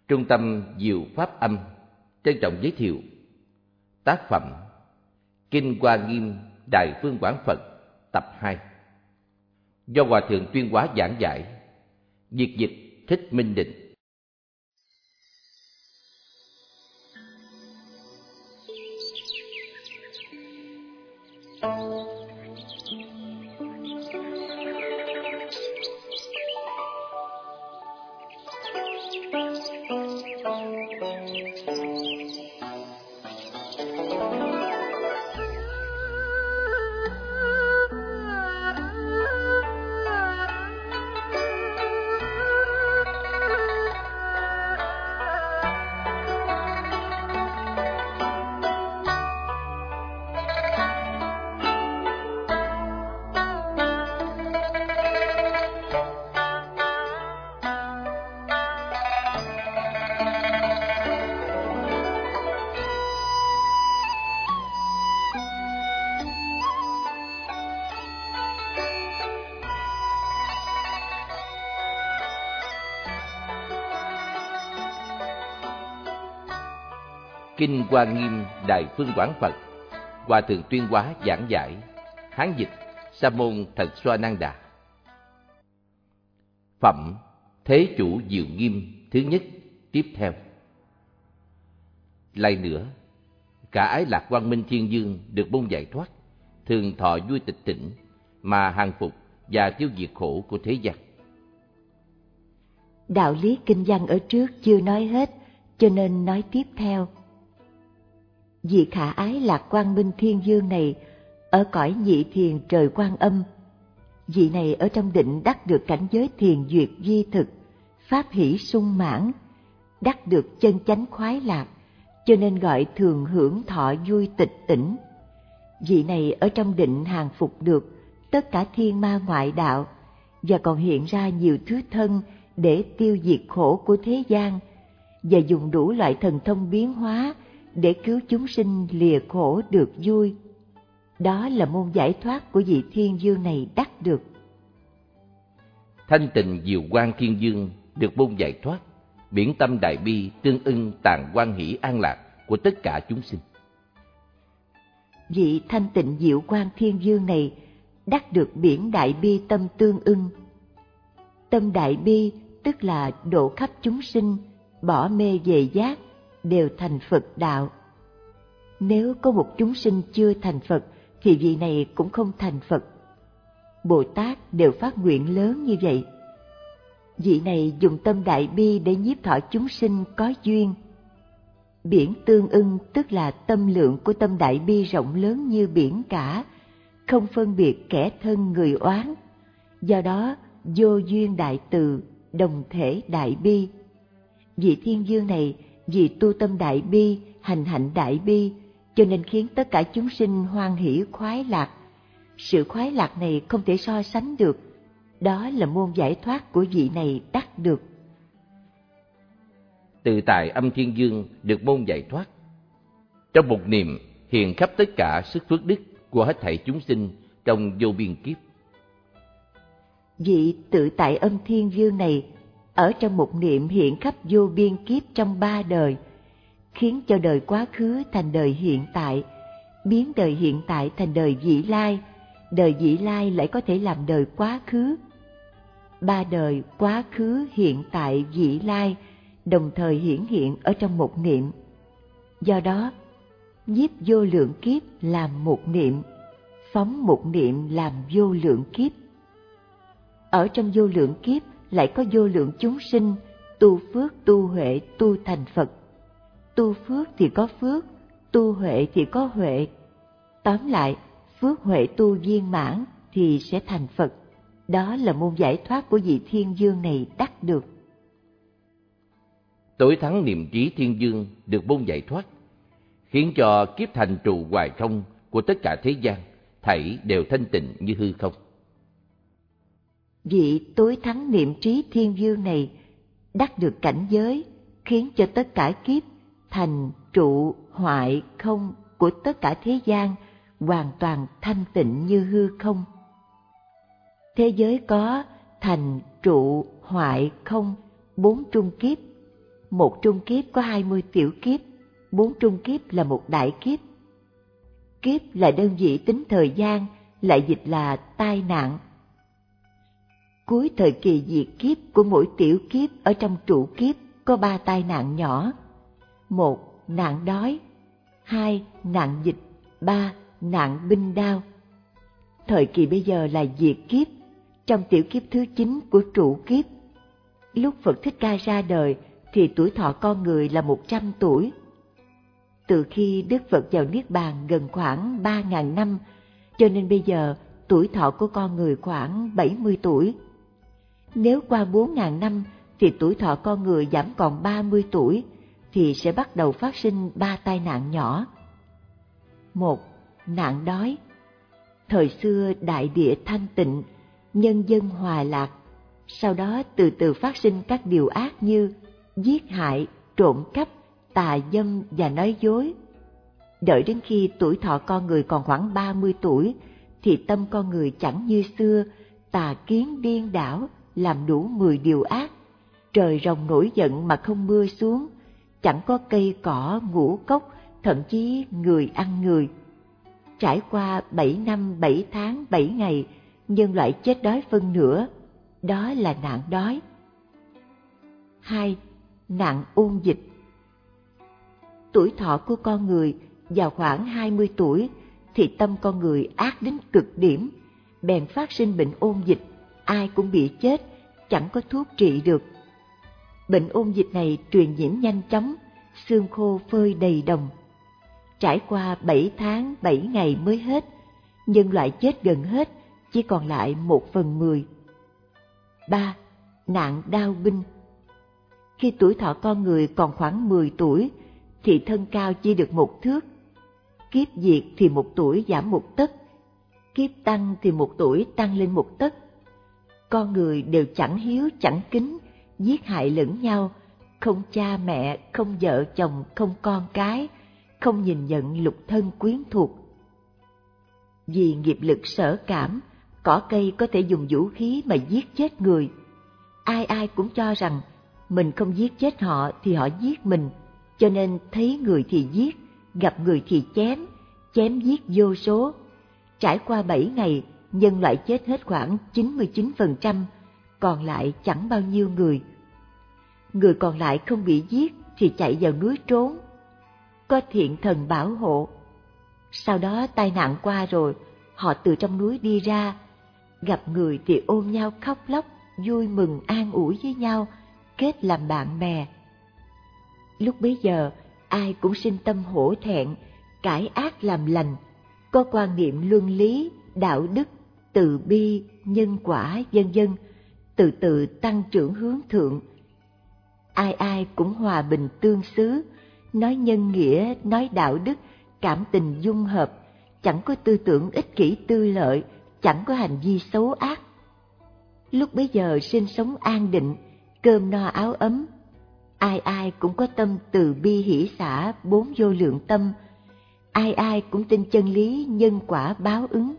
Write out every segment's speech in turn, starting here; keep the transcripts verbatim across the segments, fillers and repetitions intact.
Trung tâm Diệu Pháp Âm trân trọng giới thiệu tác phẩm Kinh Hoa Nghiêm Đại Phương Quảng Phật tập hai do Hòa Thượng Tuyên Hóa giảng giải, việt dịch Thích Minh Định. Kinh Hoa Nghiêm Đại Phương Quảng Phật, Hòa Thượng Tuyên Hóa giảng giải, Hán dịch Sa môn Thật Xoa Nan Đà. Phẩm Thế Chủ Diệu Nghiêm thứ nhất tiếp theo. Lại nữa, cả ái lạc quang minh thiên dương được môn giải thoát, thường thọ vui tịch tỉnh mà hàng phục và tiêu diệt khổ của thế gian. Đạo lý kinh văn ở trước chưa nói hết, cho nên nói tiếp theo. Vị khả ái lạc quang minh thiên dương này ở cõi nhị thiền trời Quan Âm, vị này ở trong định đắc được cảnh giới thiền duyệt duy thực, pháp hỷ sung mãn, đắc được chân chánh khoái lạc, cho nên gọi thường hưởng thọ vui tịch tỉnh. Vị này ở trong định hàng phục được tất cả thiên ma ngoại đạo, và còn hiện ra nhiều thứ thân để tiêu diệt khổ của thế gian, và dùng đủ loại thần thông biến hóa để cứu chúng sinh lìa khổ được vui. Đó là môn giải thoát của vị thiên dương này đắc được. Thanh tịnh diệu quang thiên dương được môn giải thoát, biển tâm đại bi tương ưng tàng quan hỷ an lạc của tất cả chúng sinh. Vị thanh tịnh diệu quang thiên dương này đắc được biển đại bi tâm tương ưng. Tâm đại bi tức là độ khắp chúng sinh, bỏ mê về giác, đều thành Phật đạo. Nếu có một chúng sinh chưa thành Phật, thì vị này cũng không thành Phật. Bồ Tát đều phát nguyện lớn như vậy. Vị này dùng tâm đại bi để nhiếp thọ chúng sinh có duyên. Biển tương ưng tức là tâm lượng của tâm đại bi rộng lớn như biển cả, không phân biệt kẻ thân người oán. Do đó vô duyên đại từ, đồng thể đại bi. Vị thiên dương này vì tu tâm đại bi, hành hạnh đại bi, cho nên khiến tất cả chúng sinh hoan hỷ khoái lạc. Sự khoái lạc này không thể so sánh được. Đó là môn giải thoát của vị này đắc được. Tự tại âm thiên dương được môn giải thoát. Trong một niệm hiện khắp tất cả sức phước đức của hết thảy chúng sinh trong vô biên kiếp. Vị tự tại âm thiên dương này ở trong một niệm hiện khắp vô biên kiếp trong ba đời, khiến cho đời quá khứ thành đời hiện tại, biến đời hiện tại thành đời vĩ lai, đời vĩ lai lại có thể làm đời quá khứ. Ba đời quá khứ, hiện tại, vĩ lai đồng thời hiển hiện ở trong một niệm. Do đó, nhiếp vô lượng kiếp làm một niệm, phóng một niệm làm vô lượng kiếp. Ở trong vô lượng kiếp lại có vô lượng chúng sinh tu phước tu huệ tu thành Phật. Tu phước thì có phước, tu huệ thì có huệ. Tóm lại, phước huệ tu viên mãn thì sẽ thành Phật. Đó là môn giải thoát của vị thiên dương này đắc được. Tối thắng niệm trí thiên dương được môn giải thoát, khiến cho kiếp thành trụ hoài không của tất cả thế gian thảy đều thanh tịnh như hư không. Vị tối thắng niệm trí thiên dương này đắc được cảnh giới, khiến cho tất cả kiếp thành trụ hoại không của tất cả thế gian hoàn toàn thanh tịnh như hư không. Thế giới có thành trụ hoại không bốn trung kiếp, một trung kiếp có hai mươi tiểu kiếp, bốn trung kiếp là một đại kiếp. Kiếp là đơn vị tính thời gian, lại dịch là tai nạn. Cuối thời kỳ diệt kiếp của mỗi tiểu kiếp ở trong trụ kiếp có ba tai nạn nhỏ. Một, nạn đói. Hai, nạn dịch. Ba, nạn binh đao. Thời kỳ bây giờ là diệt kiếp, trong tiểu kiếp thứ chín của trụ kiếp. Lúc Phật Thích Ca ra đời thì tuổi thọ con người là một trăm tuổi. Từ khi Đức Phật vào Niết Bàn gần khoảng ba nghìn năm, cho nên bây giờ tuổi thọ của con người khoảng bảy mươi tuổi. Nếu qua bốn nghìn năm thì tuổi thọ con người giảm còn ba mươi tuổi, thì sẽ bắt đầu phát sinh ba tai nạn nhỏ. Một, nạn đói. Thời xưa đại địa thanh tịnh, nhân dân hòa lạc, sau đó từ từ phát sinh các điều ác như giết hại, trộm cắp, tà dâm và nói dối. Đợi đến khi tuổi thọ con người còn khoảng ba mươi tuổi, thì tâm con người chẳng như xưa, tà kiến điên đảo, làm đủ mười điều ác. Trời rồng nổi giận mà không mưa xuống, chẳng có cây cỏ, ngũ cốc, thậm chí người ăn người. Trải qua bảy năm, bảy tháng, bảy ngày, nhân loại chết đói phân nửa, đó là nạn đói. Hai, nạn ôn dịch. Tuổi thọ của con người vào khoảng hai mươi tuổi thì tâm con người ác đến cực điểm, bèn phát sinh bệnh ôn dịch, ai cũng bị chết, chẳng có thuốc trị được. Bệnh ôn dịch này truyền nhiễm nhanh chóng, xương khô phơi đầy đồng. Trải qua bảy tháng, bảy ngày mới hết, nhân loại chết gần hết, chỉ còn lại một phần mười. Ba, nạn đao binh. Khi tuổi thọ con người còn khoảng mười tuổi, thì thân cao chỉ được một thước. Kiếp diệt thì một tuổi giảm một tấc, kiếp tăng thì một tuổi tăng lên một tấc. Con người đều chẳng hiếu chẳng kính, giết hại lẫn nhau, không cha mẹ, không vợ chồng, không con cái, không nhìn nhận lục thân quyến thuộc. Vì nghiệp lực sở cảm, cỏ cây có thể dùng vũ khí mà giết chết người. Ai ai cũng cho rằng mình không giết chết họ thì họ giết mình, cho nên thấy người thì giết, gặp người thì chém, chém giết vô số. Trải qua bảy ngày, nhân loại chết hết khoảng chín mươi chín phần trăm, còn lại chẳng bao nhiêu người. Người còn lại không bị giết thì chạy vào núi trốn, có thiện thần bảo hộ. Sau đó tai nạn qua rồi, họ từ trong núi đi ra, gặp người thì ôm nhau khóc lóc, vui mừng an ủi với nhau, kết làm bạn bè. Lúc bấy giờ, ai cũng sinh tâm hổ thẹn, cải ác làm lành, có quan niệm luân lý, đạo đức, từ bi, nhân quả, vân vân, từ từ tăng trưởng hướng thượng. Ai ai cũng hòa bình tương xứ, nói nhân nghĩa, nói đạo đức, cảm tình dung hợp, chẳng có tư tưởng ích kỷ tư lợi, chẳng có hành vi xấu ác. Lúc bấy giờ sinh sống an định, cơm no áo ấm, ai ai cũng có tâm từ bi hỷ xả, bốn vô lượng tâm, ai ai cũng tin chân lý nhân quả báo ứng.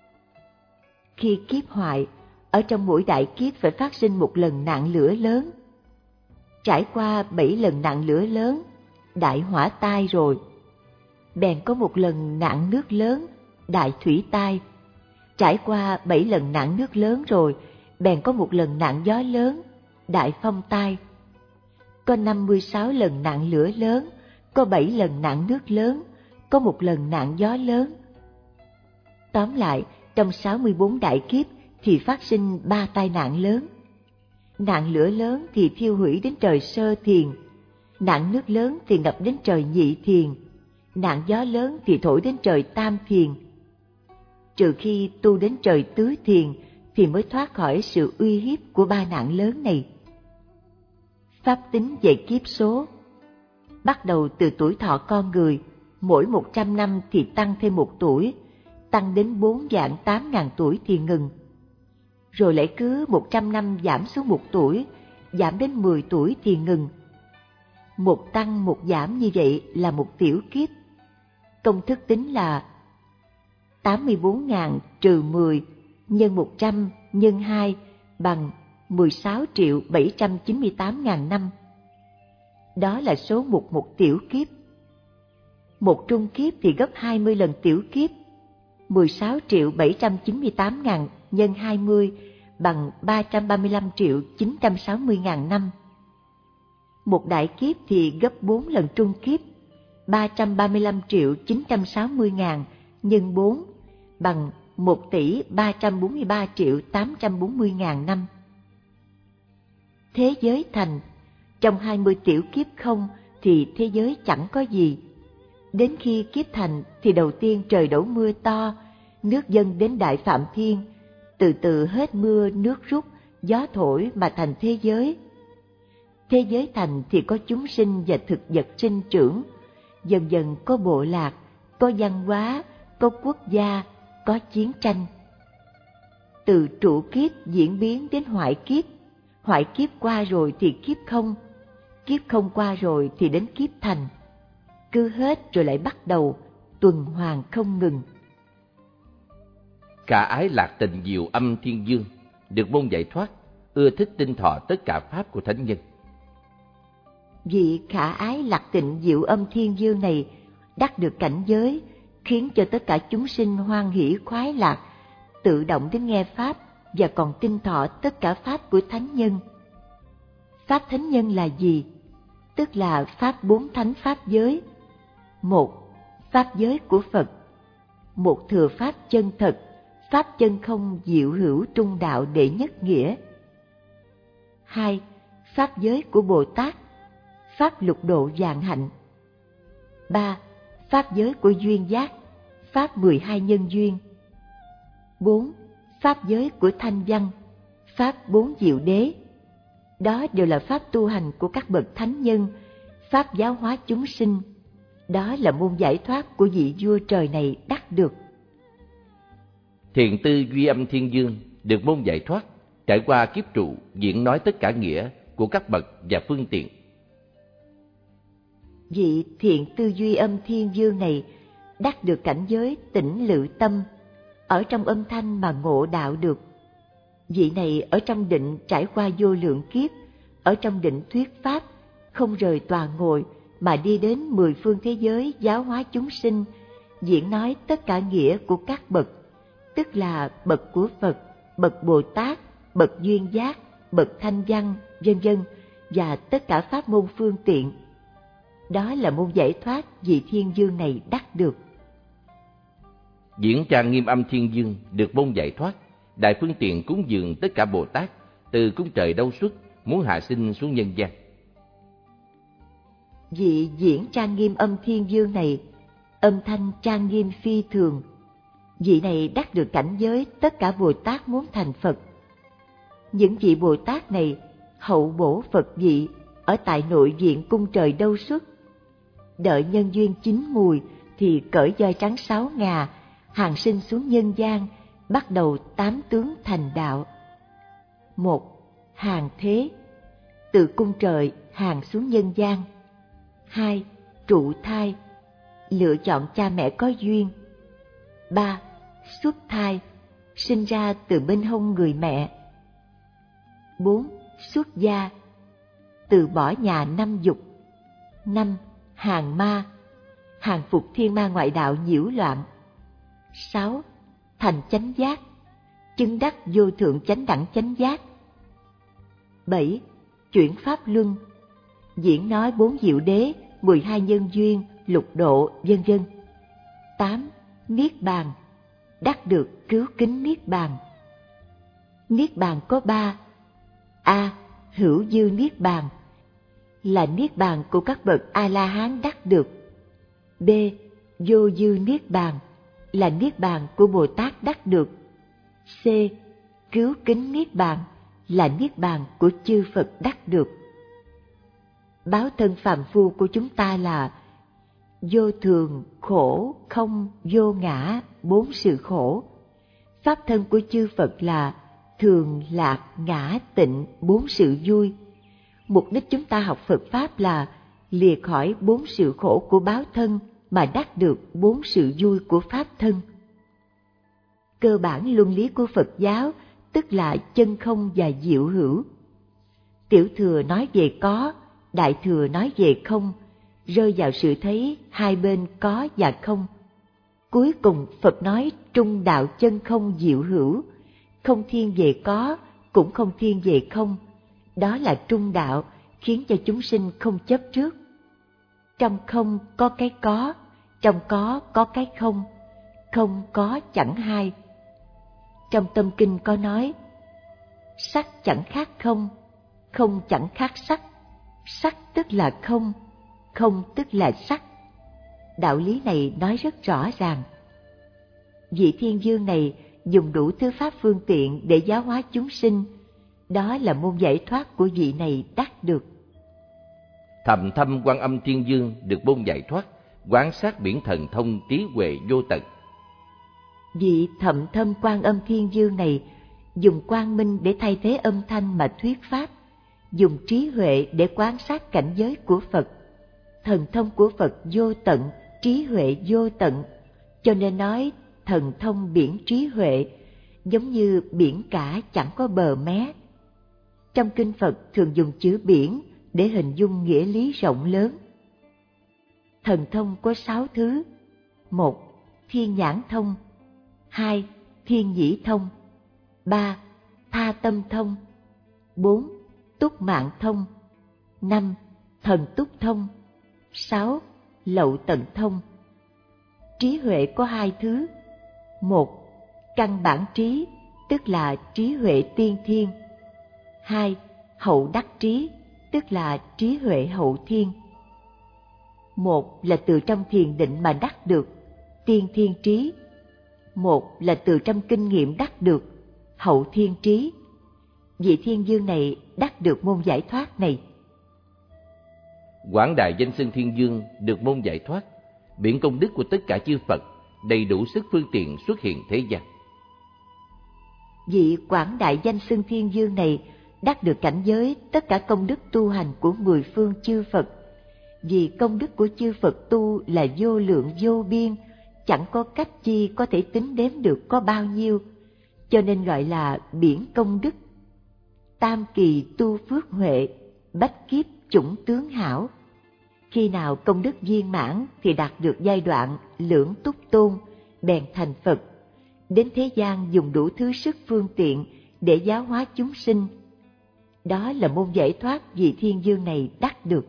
Khi kiếp hoại, ở trong mỗi đại kiếp phải phát sinh một lần nạn lửa lớn. Trải qua bảy lần nạn lửa lớn, đại hỏa tai rồi, bèn có một lần nạn nước lớn, đại thủy tai. Trải qua bảy lần nạn nước lớn rồi, bèn có một lần nạn gió lớn, đại phong tai. Có năm mươi sáu lần nạn lửa lớn, có bảy lần nạn nước lớn, có một lần nạn gió lớn. Tóm lại, trong sáu mươi bốn đại kiếp thì phát sinh ba tai nạn lớn. Nạn lửa lớn thì thiêu hủy đến trời sơ thiền, nạn nước lớn thì ngập đến trời nhị thiền, nạn gió lớn thì thổi đến trời tam thiền. Trừ khi tu đến trời tứ thiền thì mới thoát khỏi sự uy hiếp của ba nạn lớn này. Pháp tính về kiếp số. Bắt đầu từ tuổi thọ con người, mỗi một trăm năm thì tăng thêm một tuổi, tăng đến bốn vạn tám ngàn tuổi thì ngừng. Rồi lại cứ một trăm năm giảm xuống một tuổi, giảm đến mười tuổi thì ngừng. Một tăng một giảm như vậy là một tiểu kiếp. Công thức tính là tám mươi bốn nghìn trừ mười nhân một trăm nhân hai bằng mười sáu triệu bảy trăm chín mươi tám ngàn năm. Đó là số mục một tiểu kiếp. Một trung kiếp thì gấp hai mươi lần tiểu kiếp. mười sáu triệu bảy trăm chín mươi tám ngàn nhân hai mươi bằng ba trăm ba mươi lăm triệu chín trăm sáu mươi ngàn năm. Một đại kiếp thì gấp bốn lần trung kiếp. ba trăm ba mươi lăm triệu chín trăm sáu mươi ngàn nhân bốn bằng một tỷ ba trăm bốn mươi ba triệu tám trăm bốn mươi ngàn năm. Thế giới thành, trong hai mươi tiểu kiếp không thì thế giới chẳng có gì. Đến khi kiếp thành thì đầu tiên trời đổ mưa to, nước dâng đến Đại Phạm Thiên, từ từ hết mưa nước rút, gió thổi mà thành thế giới. Thế giới thành thì có chúng sinh và thực vật sinh trưởng, dần dần có bộ lạc, có văn hóa, có quốc gia, có chiến tranh. Từ trụ kiếp diễn biến đến hoại kiếp, hoại kiếp qua rồi thì kiếp không, kiếp không qua rồi thì đến kiếp thành. Cứ hết rồi lại bắt đầu, tuần hoàn không ngừng. Cả ái lạc tình diệu âm thiên dương, được môn giải thoát, ưa thích tinh thọ tất cả pháp của thánh nhân. Vị khả ái lạc tịnh diệu âm thiên dương này đắc được cảnh giới, khiến cho tất cả chúng sinh hoan hỷ khoái lạc, tự động đến nghe pháp và còn tinh thọ tất cả pháp của thánh nhân. Pháp thánh nhân là gì? Tức là pháp bốn thánh pháp giới. Một, pháp giới của Phật. Một thừa pháp chân thật, pháp chân không diệu hữu trung đạo đệ nhất nghĩa. Hai, pháp giới của Bồ Tát, pháp lục độ vạn hạnh. Ba, pháp giới của duyên giác, pháp mười hai nhân duyên. Bốn, pháp giới của thanh văn, pháp bốn diệu đế. Đó đều là pháp tu hành của các bậc thánh nhân, pháp giáo hóa chúng sinh. Đó là môn giải thoát của vị vua trời này đắc được. Thiền tư duy âm thiên dương được môn giải thoát, trải qua kiếp trụ diễn nói tất cả nghĩa của các bậc và phương tiện. Vị thiện tư duy âm thiên dương này đắc được cảnh giới tĩnh lự tâm, ở trong âm thanh mà ngộ đạo được. Vị này ở trong định trải qua vô lượng kiếp, ở trong định thuyết pháp, không rời tòa ngồi mà đi đến mười phương thế giới giáo hóa chúng sinh, diễn nói tất cả nghĩa của các bậc, tức là bậc của Phật, bậc Bồ Tát, bậc duyên giác, bậc thanh văn, vân vân, và tất cả pháp môn phương tiện. Đó là môn giải thoát vị thiên dương này đắc được. Diễn trang nghiêm âm thiên dương được môn giải thoát, đại phương tiện cúng dường tất cả Bồ Tát, từ cung trời đâu xuất, muốn hạ sinh xuống nhân gian. Vị diễn trang nghiêm âm thiên dương này, âm thanh trang nghiêm phi thường. Vị này đắc được cảnh giới tất cả Bồ Tát muốn thành Phật. Những vị Bồ Tát này hậu bổ Phật vị ở tại nội viện cung trời đâu xuất. Đợi nhân duyên chín mùi thì cởi voi trắng sáu ngà, hàng sinh xuống nhân gian, bắt đầu tám tướng thành đạo. Một, hàng thế, từ cung trời hàng xuống nhân gian. Hai, trụ thai, lựa chọn cha mẹ có duyên. Ba, xuất thai, sinh ra từ bên hông người mẹ. Bốn, xuất gia, từ bỏ nhà năm dục. Năm, hàng ma, hàng phục thiên ma ngoại đạo nhiễu loạn. Sáu, thành chánh giác, chứng đắc vô thượng chánh đẳng chánh giác. Bảy, chuyển pháp luân, diễn nói bốn diệu đế, mười hai nhân duyên, lục độ, vân vân. Tám, niết bàn, đắc được cứu kính niết bàn. Niết bàn có ba: A. Hữu dư niết bàn, là niết bàn của các bậc A La Hán đắc được. B. Vô dư niết bàn, là niết bàn của Bồ Tát đắc được. C. Cứu kính niết bàn, là niết bàn của chư Phật đắc được. Báo thân phàm phu của chúng ta là vô thường, khổ, không, vô ngã, bốn sự khổ. Pháp thân của chư Phật là thường, lạc, ngã, tịnh, bốn sự vui. Mục đích chúng ta học Phật Pháp là lìa khỏi bốn sự khổ của báo thân mà đắc được bốn sự vui của Pháp thân. Cơ bản luân lý của Phật giáo tức là chân không và diệu hữu. Tiểu thừa nói về có, Đại Thừa nói về không, rơi vào sự thấy hai bên có và không. Cuối cùng Phật nói trung đạo chân không diệu hữu, không thiên về có, cũng không thiên về không. Đó là trung đạo, khiến cho chúng sinh không chấp trước. Trong không có cái có, trong có có cái không, không có chẳng hai. Trong Tâm Kinh có nói, sắc chẳng khác không, không chẳng khác sắc, sắc tức là không, không tức là sắc. Đạo lý này nói rất rõ ràng. Vị Thiên Dương này dùng đủ thứ pháp phương tiện để giáo hóa chúng sinh, đó là môn giải thoát của vị này đắc được. Thầm thâm Quan Âm Thiên Dương được môn giải thoát, quán sát biển thần thông trí huệ vô tận. Vị Thậm Thâm Quan Âm Thiên Dương này dùng quang minh để thay thế âm thanh mà thuyết pháp, dùng trí huệ để quan sát cảnh giới của Phật. Thần thông của Phật vô tận, trí huệ vô tận, cho nên nói thần thông biển trí huệ, giống như biển cả chẳng có bờ mé. Trong kinh Phật thường dùng chữ biển để hình dung nghĩa lý rộng lớn. Thần thông có sáu thứ: một. Thiên nhãn thông. Hai. Thiên nhĩ thông. Ba. Tha tâm thông. Bốn. Túc mạng thông. Năm. Thần túc thông. Sáu. Lậu tận thông. Trí huệ có hai thứ: một. Căn bản trí, tức là trí huệ tiên thiên. Hai. Hậu đắc trí, tức là trí huệ hậu thiên. Một là từ trong thiền định mà đắc được, tiên thiên trí. Một là từ trong kinh nghiệm đắc được, hậu thiên trí. Vị Thiên Dương này đắc được môn giải thoát này. Quảng Đại Danh Xưng Thiên Dương được môn giải thoát, biển công đức của tất cả chư Phật, đầy đủ sức phương tiện xuất hiện thế gian. Vị Quảng Đại Danh Xưng Thiên Dương này đắc được cảnh giới tất cả công đức tu hành của mười phương chư Phật. Vì công đức của chư Phật tu là vô lượng vô biên, chẳng có cách chi có thể tính đếm được có bao nhiêu, cho nên gọi là biển công đức. Tam kỳ tu phước huệ, bách kiếp chủng tướng hảo. Khi nào công đức viên mãn thì đạt được giai đoạn lưỡng túc tôn, bèn thành Phật. Đến thế gian dùng đủ thứ sức phương tiện để giáo hóa chúng sinh. Đó là môn giải thoát vị Thiên Dương này đắc được.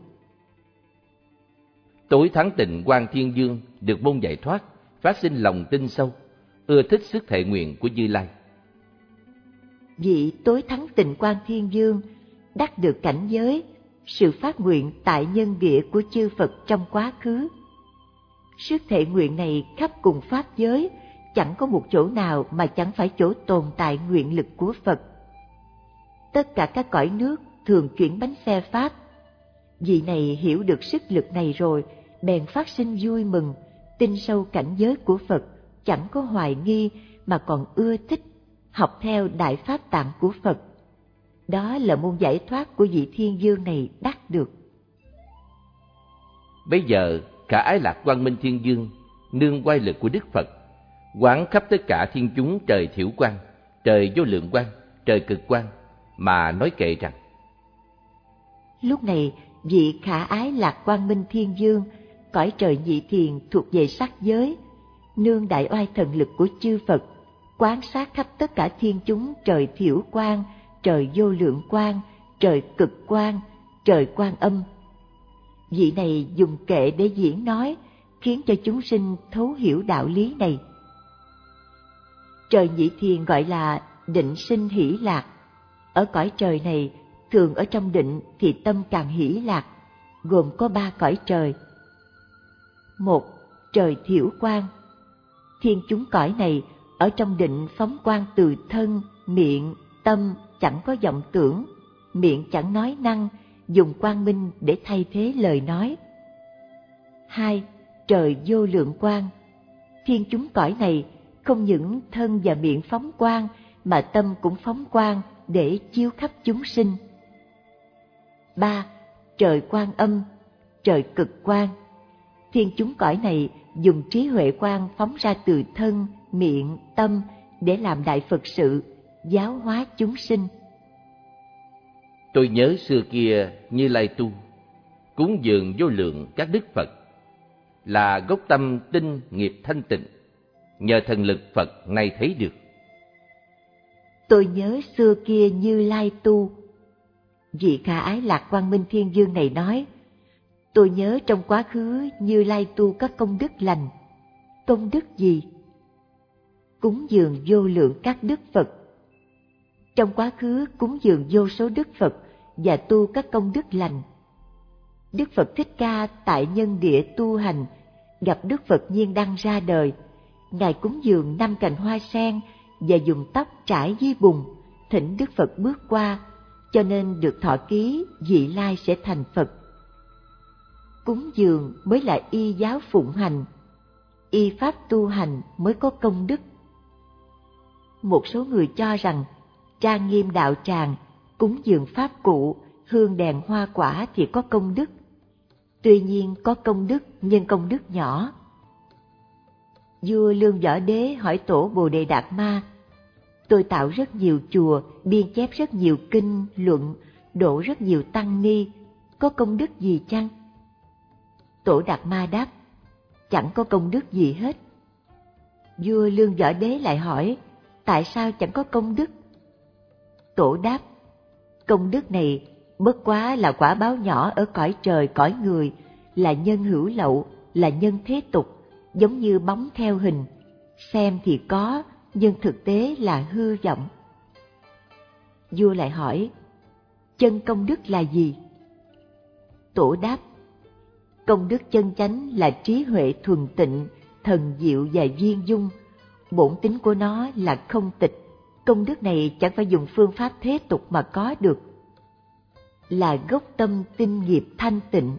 Tối thắng tịnh Quan Thiên Dương được môn giải thoát, phát sinh lòng tin sâu, ưa thích sức thệ nguyện của Như Lai. Vị tối thắng tịnh Quan Thiên Dương đắc được cảnh giới sự phát nguyện tại nhân địa của chư Phật trong quá khứ. Sức thệ nguyện này khắp cùng pháp giới, chẳng có một chỗ nào mà chẳng phải chỗ tồn tại nguyện lực của Phật. Tất cả các cõi nước thường chuyển bánh xe pháp. Vị này hiểu được sức lực này rồi, bèn phát sinh vui mừng, tin sâu cảnh giới của Phật, chẳng có hoài nghi mà còn ưa thích học theo đại pháp tạng của Phật. Đó là môn giải thoát của vị Thiên Dương này đắc được. Bây giờ cả Ái Lạc Quang Minh Thiên Dương nương oai lực của Đức Phật, quán khắp tất cả thiên chúng trời thiểu quang, trời vô lượng quang, trời cực quang, mà nói kệ rằng: Lúc này vị khả ái Lạc Quang Minh Thiên Dương, cõi trời nhị thiền thuộc về sắc giới, nương đại oai thần lực của chư Phật, quán sát khắp tất cả thiên chúng trời thiểu quang, trời vô lượng quang, trời cực quang, trời Quan Âm. Vị này dùng kệ để diễn nói, khiến cho chúng sinh thấu hiểu đạo lý này. Trời nhị thiền gọi là định sinh hỷ lạc. Ở cõi trời này, thường ở trong định thì tâm càng hỷ lạc, gồm có ba cõi trời. Một, trời thiểu quang. Thiên chúng cõi này ở trong định phóng quang từ thân, miệng, tâm chẳng có vọng tưởng, miệng chẳng nói năng, dùng quang minh để thay thế lời nói. Hai, trời vô lượng quang. Thiên chúng cõi này không những thân và miệng phóng quang mà tâm cũng phóng quang để chiếu khắp chúng sinh. Ba, trời Quan Âm, trời cực quang. Thiên chúng cõi này dùng trí huệ quang phóng ra từ thân, miệng, tâm để làm đại Phật sự, giáo hóa chúng sinh. Tôi nhớ xưa kia Như Lai tu, cúng dường vô lượng các đức Phật, là gốc tâm tinh nghiệp thanh tịnh, nhờ thần lực Phật nay thấy được. Tôi nhớ xưa kia Như Lai tu. Vị Khả Ái Lạc Quang Minh Thiên Dương này nói, tôi nhớ trong quá khứ Như Lai tu các công đức lành. Công đức gì? Cúng dường vô lượng các đức Phật. Trong quá khứ cúng dường vô số đức Phật và tu các công đức lành. Đức Phật Thích Ca tại nhân địa tu hành, gặp Đức Phật Nhiên Đăng ra đời. Ngài cúng dường năm cành hoa sen và dùng tóc trải dưới bùn, thỉnh Đức Phật bước qua, cho nên được thọ ký vị lai sẽ thành Phật. Cúng dường mới là y giáo phụng hành, y pháp tu hành mới có công đức. Một số người cho rằng trang nghiêm đạo tràng, cúng dường pháp cụ, hương đèn hoa quả thì có công đức. Tuy nhiên có công đức nhưng công đức nhỏ. Vua Lương Võ Đế hỏi tổ Bồ Đề Đạt Ma, tôi tạo rất nhiều chùa, biên chép rất nhiều kinh, luận, độ rất nhiều tăng ni, có công đức gì chăng? Tổ Đạt Ma đáp, chẳng có công đức gì hết. Vua Lương Võ Đế lại hỏi, tại sao chẳng có công đức? Tổ đáp, công đức này bất quá là quả báo nhỏ ở cõi trời cõi người, là nhân hữu lậu, là nhân thế tục, giống như bóng theo hình, xem thì có, nhưng thực tế là hư vọng. Vua lại hỏi, chân công đức là gì? Tổ đáp, công đức chân chánh là trí huệ thuần tịnh, thần diệu và viên dung, bổn tính của nó là không tịch. Công đức này chẳng phải dùng phương pháp thế tục mà có được, là gốc tâm tinh nghiệp thanh tịnh.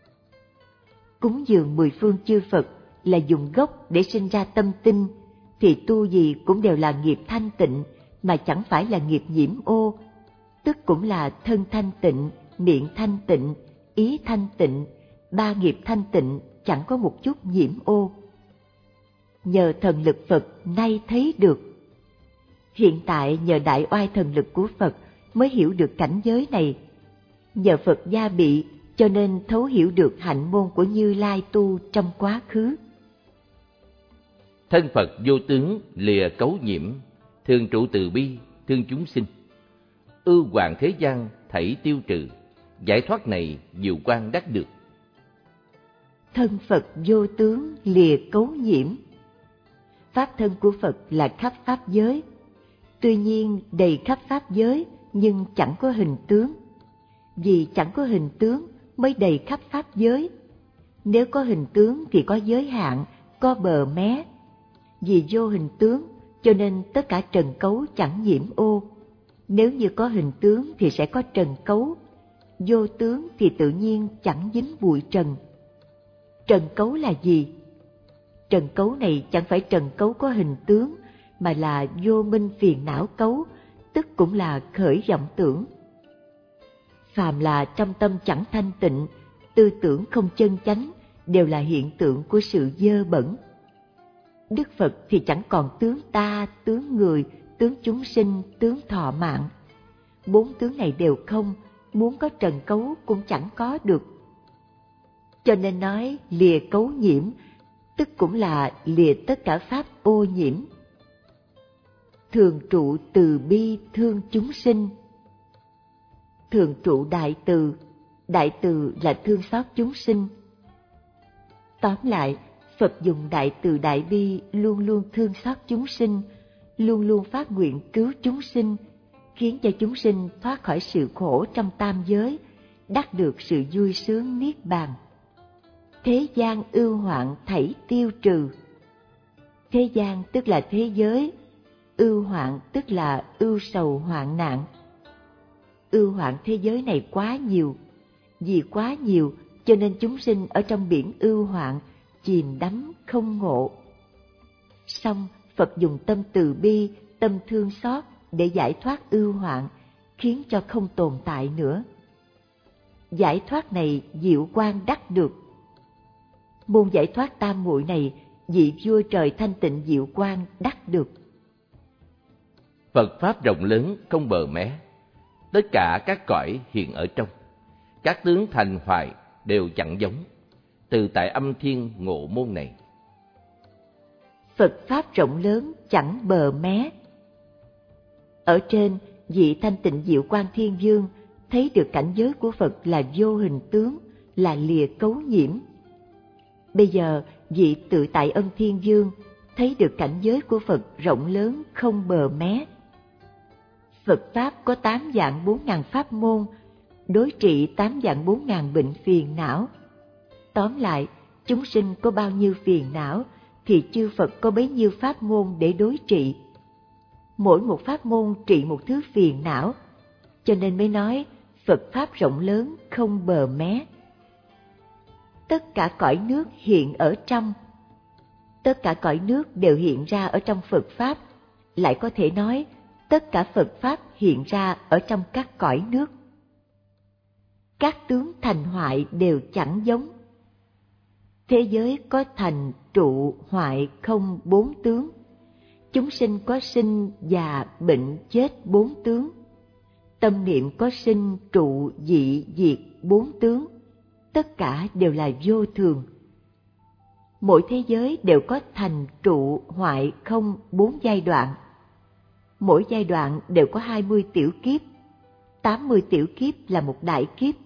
Cúng dường mười phương chư Phật là dùng gốc để sinh ra tâm tinh, thì tu gì cũng đều là nghiệp thanh tịnh, mà chẳng phải là nghiệp nhiễm ô, tức cũng là thân thanh tịnh, miệng thanh tịnh, ý thanh tịnh, ba nghiệp thanh tịnh, chẳng có một chút nhiễm ô. Nhờ thần lực Phật nay thấy được. Hiện tại nhờ đại oai thần lực của Phật mới hiểu được cảnh giới này. Nhờ Phật gia bị cho nên thấu hiểu được hạnh môn của Như Lai tu trong quá khứ. Thân Phật vô tướng lìa cấu nhiễm, thường trụ từ bi, thương chúng sinh. Ưu hoàng thế gian thảy tiêu trừ, giải thoát này diệu quang đắc được. Thân Phật vô tướng lìa cấu nhiễm. Pháp thân của Phật là khắp pháp giới. Tuy nhiên đầy khắp pháp giới nhưng chẳng có hình tướng. Vì chẳng có hình tướng mới đầy khắp pháp giới. Nếu có hình tướng thì có giới hạn, có bờ mé. Vì vô hình tướng cho nên tất cả trần cấu chẳng nhiễm ô. Nếu như có hình tướng thì sẽ có trần cấu. Vô tướng thì tự nhiên chẳng dính bụi trần. Trần cấu là gì? Trần cấu này chẳng phải trần cấu có hình tướng, mà là vô minh phiền não cấu, tức cũng là khởi vọng tưởng. Phàm là trong tâm chẳng thanh tịnh, tư tưởng không chân chánh, đều là hiện tượng của sự dơ bẩn. Đức Phật thì chẳng còn tướng ta, tướng người, tướng chúng sinh, tướng thọ mạng. Bốn tướng này đều không, muốn có trần cấu cũng chẳng có được. Cho nên nói lìa cấu nhiễm, tức cũng là lìa tất cả pháp ô nhiễm. Thường trụ từ bi thương chúng sinh. Thường trụ đại từ, đại từ là thương xót chúng sinh. Tóm lại, Phật dùng đại từ đại bi luôn luôn thương xót chúng sinh, luôn luôn phát nguyện cứu chúng sinh, khiến cho chúng sinh thoát khỏi sự khổ trong tam giới, đắc được sự vui sướng niết bàn. Thế gian ưu hoạn thảy tiêu trừ. Thế gian tức là thế giới, ưu hoạn tức là ưu sầu hoạn nạn. Ưu hoạn thế giới này quá nhiều, vì quá nhiều cho nên chúng sinh ở trong biển ưu hoạn, chìm đắm không ngộ. Song Phật dùng tâm từ bi, tâm thương xót để giải thoát ưu hoạn, khiến cho không tồn tại nữa. Giải thoát này diệu quang đắc được. Môn giải thoát tam muội này, vị vua trời thanh tịnh diệu quang đắc được. Phật pháp rộng lớn không bờ mé, tất cả các cõi hiện ở trong. Các tướng thành hoài đều chẳng giống. Từ tại âm thiên ngộ môn này. Phật Pháp rộng lớn chẳng bờ mé. Ở trên, vị thanh tịnh Diệu Quang Thiên Dương thấy được cảnh giới của Phật là vô hình tướng, là lìa cấu nhiễm. Bây giờ, vị tự tại Âm Thiên Dương thấy được cảnh giới của Phật rộng lớn không bờ mé. Phật Pháp có tám vạn bốn ngàn pháp môn, đối trị tám vạn bốn ngàn bệnh phiền não. Tóm lại, chúng sinh có bao nhiêu phiền não, thì chư Phật có bấy nhiêu pháp môn để đối trị. Mỗi một pháp môn trị một thứ phiền não, cho nên mới nói Phật Pháp rộng lớn không bờ mé. Tất cả cõi nước hiện ở trong. Tất cả cõi nước đều hiện ra ở trong Phật Pháp, lại có thể nói tất cả Phật Pháp hiện ra ở trong các cõi nước. Các tướng thành hoại đều chẳng giống. Thế giới có thành, trụ, hoại, không bốn tướng. Chúng sinh có sinh, già, bệnh, chết bốn tướng. Tâm niệm có sinh, trụ, dị, diệt bốn tướng. Tất cả đều là vô thường. Mỗi thế giới đều có thành, trụ, hoại, không bốn giai đoạn. Mỗi giai đoạn đều có hai mươi tiểu kiếp. tám mươi tiểu kiếp là một đại kiếp.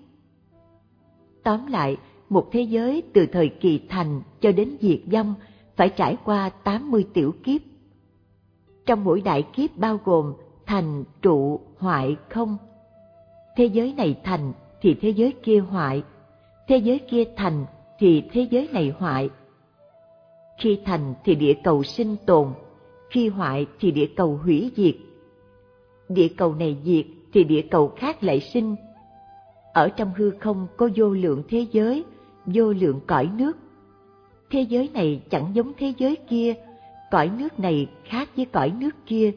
Tóm lại, một thế giới từ thời kỳ thành cho đến diệt vong phải trải qua tám mươi tiểu kiếp. Trong mỗi đại kiếp bao gồm thành, trụ, hoại, không. Thế giới này thành thì thế giới kia hoại, thế giới kia thành thì thế giới này hoại. Khi thành thì địa cầu sinh tồn, khi hoại thì địa cầu hủy diệt. Địa cầu này diệt thì địa cầu khác lại sinh. Ở trong hư không có vô lượng thế giới, vô lượng cõi nước. Thế giới này chẳng giống thế giới kia, cõi nước này khác với cõi nước kia.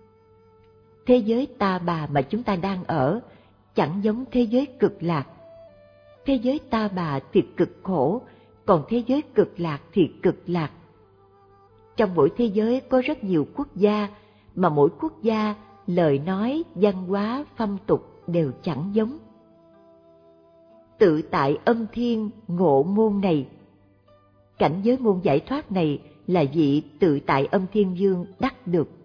Thế giới ta bà mà chúng ta đang ở chẳng giống thế giới cực lạc. Thế giới ta bà thì cực khổ, còn thế giới cực lạc thì cực lạc. Trong mỗi thế giới có rất nhiều quốc gia, mà mỗi quốc gia lời nói, văn hóa, phong tục đều chẳng giống. Tự tại âm thiên ngộ môn này. Cảnh giới môn giải thoát này là vị tự tại Âm Thiên Dương đắc được.